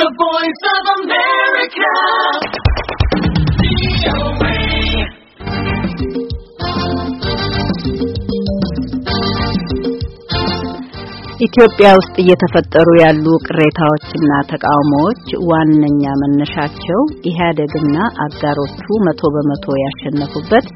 The Voice of America. ኢትዮጵያ ውስጥ እየተፈጠሩ ያሉ ቅሬታዎችና ተቃውሞዎች ዋነኛ መነሻቸው ኢህአዴግና አጋሮቹ 100% ያሸነፉበት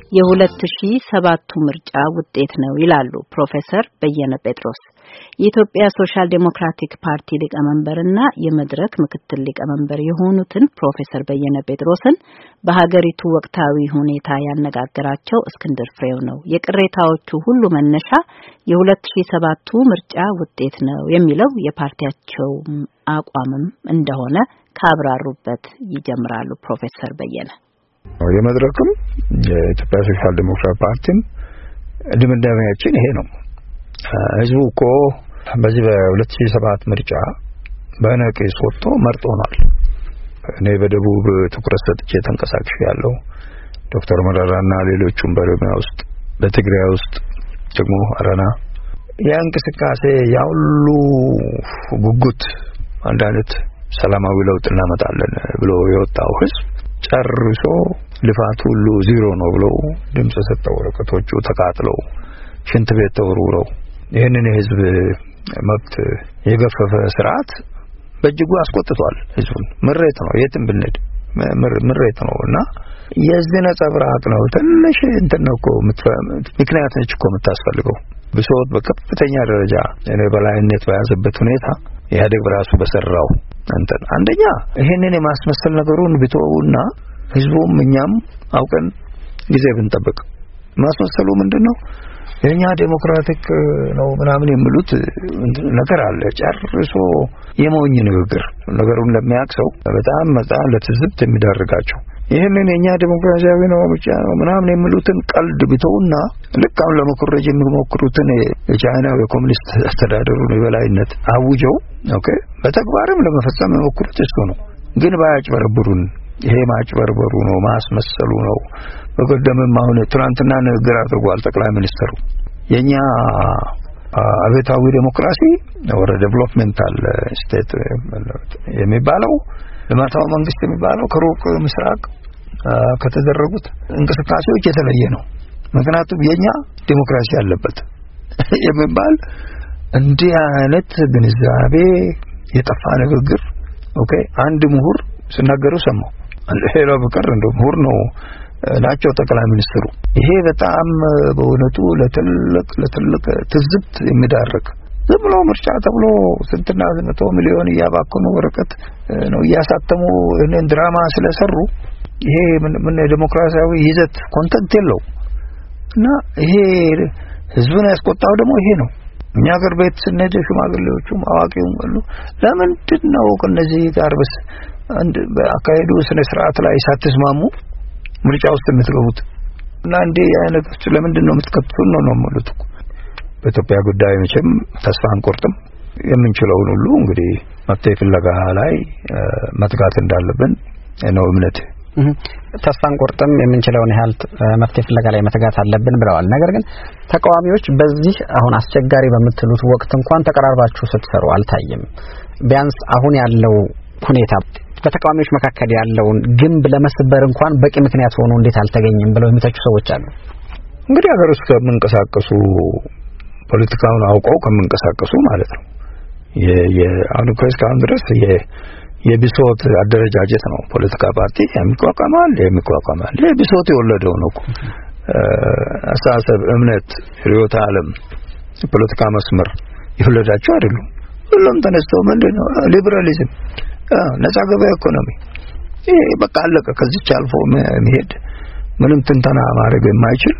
የ2007 ምርጫ ውጤት ነው ይላሉ ፕሮፌሰር በየነ ጴጥሮስ። የኢትዮጵያ ሶሻል ዴሞክራቲክ ፓርቲ ሊቀመንበርና የመድረክ ምክትል ሊቀመንበር የሆኑትን ፕሮፌሰር በየነ ጴጥሮስን በሀገሪቱ ወቅታዊ ሁኔታ ያነጋገራቸው እስክንድር ፍሬው ነው። የቅሬታዎቹ ሁሉ መነሻ የ2007 ምርጫ ውጤት ነው የሚለው የፓርቲያቸው አቋምም እንደሆነ ካብራሩበት ይጀምራሉ ፕሮፌሰር በየነ። የመድረክም የኢትዮጵያ ሶሻል ዴሞክራቲክ ፓርቲም ድምዳሜያችን ይሄ ነው። ህዝቡ እኮ በዚህ በ2007 ምርጫ በነቂስ ወጥቶ መርጦናል። እኔ በደቡብ ትኩረት ሰጥቼ ተንቀሳቅሼ ያለው ዶክተር መረራና ሌሎቹም በኦሮሚያ ውስጥ በትግራይ ውስጥ ደግሞ አረና የእንቅስቃሴ ያውሉ ጉጉት አንድ አይነት ሰላማዊ ለውጥ እናመጣለን ብሎ የወጣው ህዝብ ጨርሶ ልፋቱ ሁሉ ዜሮ ነው ብሎ ድምጽ ሰጠው። ወረቀቶቹ ተቃጥለው ሽንት ቤት ተወርውረው ይሄንን የህዝብ መብት የገፈፈ ስርዓት በእጅጉ አስቆጥቷል ህዝቡን። ምሬት ነው የትም ብንሄድ ምሬት ነውና የዚህ ነጸብራቅ ነው። ትንሽ እንትን ነው እኮ ምክንያት ነች እኮ የምታስፈልገው። ብሶት በከፍተኛ ደረጃ እኔ በላይነት በያዘበት ሁኔታ ኢህአዴግ በራሱ በሰራው እንትን አንደኛ ይሄንን የማስመሰል ነገሩን ቢተውና ህዝቡም እኛም አውቀን ጊዜ ብንጠብቅ ማስመሰሉ ምንድነው የኛ ዴሞክራቲክ ነው ምናምን የሚሉት ነገር አለ። ጨርሶ የሞኝ ንግግር ነገሩን ለሚያክሰው በጣም ለትዝብት የሚዳርጋቸው ይሄንን የኛ ዴሞክራሲያዊ ነው ብቻ ነው ምናምን የሚሉትን ቀልድ ቢተውና ልክ አሁን ለመኮረጅ የሚሞክሩትን የቻይናው የኮሙኒስት አስተዳደሩን የበላይነት አውጀው ኦኬ በተግባርም ለመፈጸም የሚሞክሩት እሱ ነው። ግን ባያጭበረብሩን ይሄ ማጭበርበሩ ነው ማስመሰሉ ነው። በቀደምም አሁን ትናንትና ንግግር አድርጓል ጠቅላይ ሚኒስትሩ የኛ አቤታዊ ዴሞክራሲ ወደ ዴቨሎፕመንታል ስቴት የሚባለው ልማታዊ መንግስት የሚባለው ከሩቅ ምስራቅ ከተደረጉት እንቅስቃሴዎች የተለየ ነው። ምክንያቱም የኛ ዴሞክራሲ ያለበት የሚባል እንዲህ አይነት ግንዛቤ የጠፋ ንግግር ኦኬ አንድ ምሁር ሲናገሩ ሰማው። ሌላው በቀር እንደው ምሁር ነው ናቸው ጠቅላይ ሚኒስትሩ። ይሄ በጣም በእውነቱ ለትልቅ ትዝብት የሚዳርግ ዝም ብሎ ምርጫ ተብሎ ስንትና 100 ሚሊዮን ያባከኑ ወረቀት ነው ያሳተሙ እነን ድራማ ስለሰሩ ይሄ ምን ዴሞክራሲያዊ ይዘት ኮንተንት የለው እና ይሄ ህዝቡን ያስቆጣው ደግሞ ይሄ ነው። እኛ ሀገር ቤት ስንሄድ ሽማግሌዎቹም አዋቂውም ሁሉ ለምንድን ነው ከነዚህ ጋር አንድ በአካሄዱ ስነ ስርዓት ላይ ሳትስማሙ ምርጫ ውስጥ የምትገቡት እና እንዴ አይነቶች ለምንድን ነው የምትከቱን ነው ማለት ነው። በኢትዮጵያ ጉዳይ መቼም ተስፋ አንቆርጥም። የምንችለውን ሁሉ እንግዲህ መፍትሄ ፍለጋ ላይ መትጋት እንዳለብን ነው እምነት። ተስፋ አንቆርጥም የምንችለውን ያህል መፍትሄ ፍለጋ ላይ መትጋት አለብን ብለዋል። ነገር ግን ተቃዋሚዎች በዚህ አሁን አስቸጋሪ በመትሉት ወቅት እንኳን ተቀራርባችሁ ስትሰሩ አልታየም። ቢያንስ አሁን ያለው ሁኔታ በተቃዋሚዎች መካከል ያለውን ግንብ ለመስበር እንኳን በቂ ምክንያት ሆኖ እንዴት አልተገኘም ብለው የሚተቹ ሰዎች አሉ። እንግዲህ ሀገር ውስጥ ከመንቀሳቀሱ ፖለቲካውን አውቀው ከመንቀሳቀሱ ማለት ነው የአሁን እስካሁን ድረስ የቢሶት አደረጃጀት ነው። ፖለቲካ ፓርቲ የሚቋቋማል የቢሶት የወለደው ነው እኮ አስተሳሰብ፣ እምነት፣ ርዕዮተ ዓለም፣ ፖለቲካ መስመር የወለዳቸው አይደሉም። ሁሉም ተነስተው ምንድነው ሊበራሊዝም ነፃ ገበያ ኢኮኖሚ ይሄ በቃ አለቀ። ከዚህ አልፎ መሄድ ምንም ትንተና ማድረግ የማይችል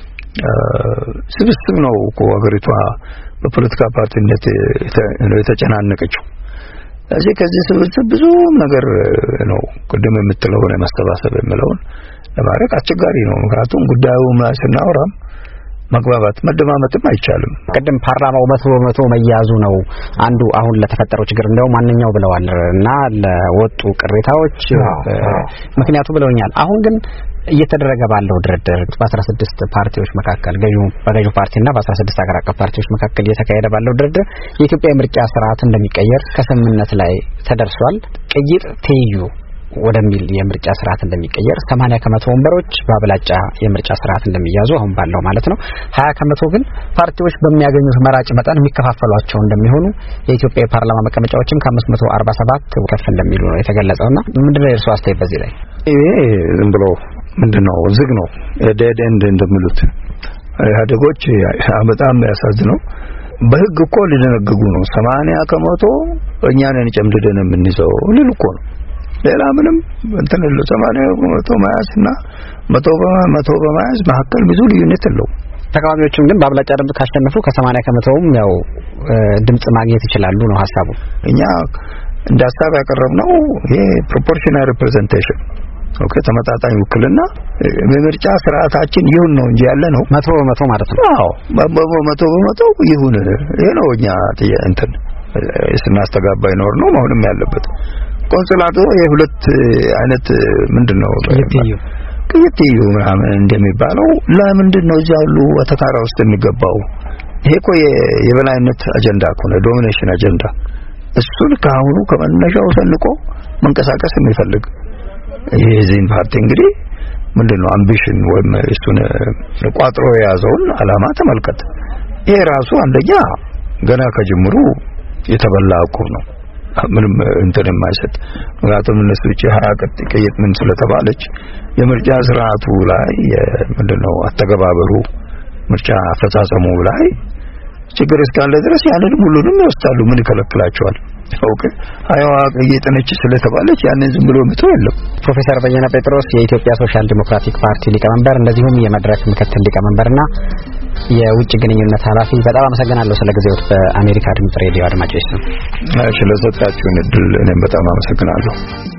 ስብስብ ነው እኮ ሀገሪቷ በፖለቲካ ፓርቲነት የተጨናነቀችው። እዚህ ከዚህ ስብስብ ብዙ ነገር ነው ቅድም የምትለው መሰባሰብ የሚለውን ለማድረግ አስቸጋሪ ነው። ምክንያቱም ጉዳዩ ስናወራም መግባባት መደማመጥም አይቻልም። ቀደም ፓርላማው 100% መያዙ ነው አንዱ አሁን ለተፈጠረው ችግር እንደው ማንኛው ብለዋል እና ለወጡ ቅሬታዎች ምክንያቱ ብለውኛል። አሁን ግን እየተደረገ ባለው ድርድር በ16 ፓርቲዎች መካከል በገዢው ፓርቲና በ16 ሀገር አቀፍ ፓርቲዎች መካከል እየተካሄደ ባለው ድርድር የኢትዮጵያ ምርጫ ስርዓት እንደሚቀየር ከስምምነት ላይ ተደርሷል። ቅይጥ ትይዩ ወደሚል የምርጫ ስርዓት እንደሚቀየር 80% ወንበሮች በአብላጫ የምርጫ ስርዓት እንደሚያዙ አሁን ባለው ማለት ነው 20% ግን ፓርቲዎች በሚያገኙት መራጭ መጠን የሚከፋፈሏቸው እንደሚሆኑ የኢትዮጵያ የፓርላማ መቀመጫዎችም ከ547 ከፍ እንደሚሉ ነው የተገለጸውና ምንድነው የእርሱ አስተያየት በዚህ ላይ? ይሄ ዝም ብሎ ምንድነው ዝግ ነው ዴድ ኤንድ እንደሚሉት ኢህአዴጎች በጣም ያሳዝነው በህግ እኮ ሊደነግጉ ነው 80% እኛ ነን ጨምድደን የምንይዘው ሊሉ እኮ ነው። ሌላ ምንም እንትን ነው 80% ማያስና 100% በማያስ መካከል ብዙ ልዩነት የለው። ተቃዋሚዎችም ግን በአብላጫ ድምጽ ካሸነፉ ከ80%ም ያው ድምጽ ማግኘት ይችላሉ ነው ሐሳቡ። እኛ እንደ ሐሳብ ያቀረብነው ይሄ ፕሮፖርሽናል ሪፕሬዘንቴሽን ኦኬ ተመጣጣኝ ውክልና በምርጫ ስርዓታችን ይሁን ነው እንጂ ያለ ነው 100% ማለት ነው። አዎ 100% ይሁን ይሄ ነው እኛ እንትን ስናስተጋባ ይኖር ነው መሆንም ያለበት። ኮንስላቱ የሁለት አይነት ምንድነው ቅይጥዩ ምናምን እንደሚባለው ለምንድን ነው እዚያ ሁሉ ወተካራ ውስጥ የሚገባው? ይሄ እኮ የበላይነት አጀንዳ እኮ ነው ዶሚኔሽን አጀንዳ። እሱን ከአሁኑ ከመነሻው ሰንቆ መንቀሳቀስ የሚፈልግ የዚህን ፓርቲ እንግዲህ ምንድነው አምቢሽን ወይም እሱን ቋጥሮ የያዘውን አላማ ተመልከት። ይሄ ራሱ አንደኛ ገና ከጅምሩ የተበላ ዕቁብ ነው ምንም እንትን የማይሰጥ ምክንያቱም እነሱ እቺ ሀራቀት ቅይጥ ምን ስለተባለች የምርጫ ስርዓቱ ላይ ምንድነው አተገባበሩ ምርጫ አፈጻጸሙ ላይ ችግር እስካለ ድረስ ያንን ሁሉንም ይወስዳሉ። ምን ይከለክላቸዋል? ኦኬ አይዋ ቅይጥነች ስለተባለች ያንን ዝም ብሎ ምቶ የለም። ፕሮፌሰር በየነ ጴጥሮስ የኢትዮጵያ ሶሻል ዲሞክራቲክ ፓርቲ ሊቀመንበር እንደዚሁም የመድረክ ምክትል ሊቀመንበርና የውጭ ግንኙነት ኃላፊ በጣም አመሰግናለሁ ስለ ጊዜዎት በአሜሪካ ድምጽ ሬዲዮ አድማጮች ስም ስለሰጣችሁን እድል እኔም በጣም አመሰግናለሁ።